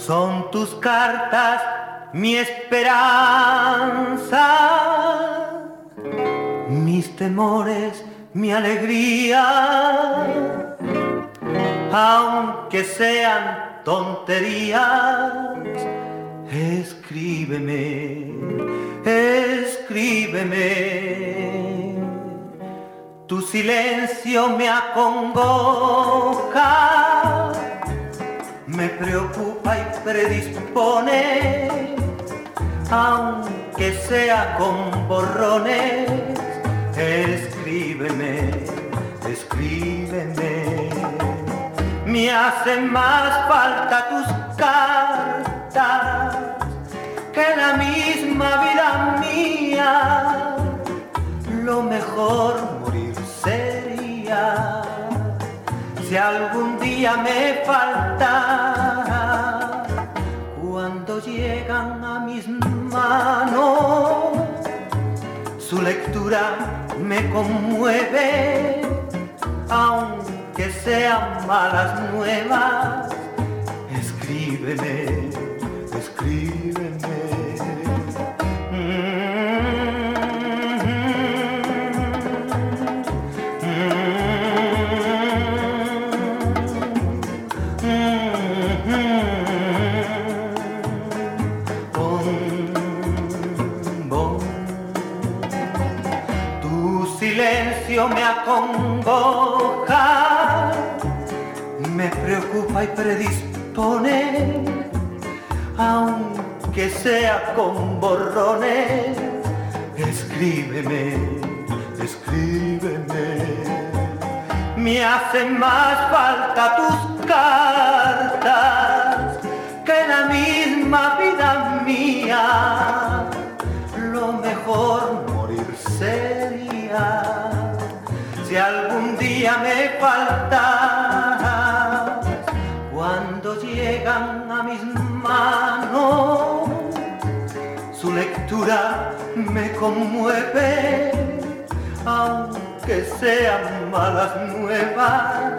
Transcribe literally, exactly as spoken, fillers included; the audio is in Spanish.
Son tus cartas mi esperanza, mis temores mi alegría, aunque sean tonterías. Escríbeme, escríbeme. Tu silencio me acongoja, me preocupa y predispone, aunque sea con borrones. Escríbeme, escríbeme. Me hacen más falta tus cartas que la misma vida mía. Lo mejor morir sería si algún día me falta. Cuando llegan a mis manos, su lectura me conmueve, aunque sean malas nuevas. Escríbeme, escríbeme. Me acongoja, me preocupa y predispone, aunque sea con borrones. Escríbeme, escríbeme. Me hacen más falta tus cartas que la misma vida mía. Lo mejor morir sería si algún día me falta. Cuando llegan a mis manos, su lectura me conmueve, aunque sean malas nuevas.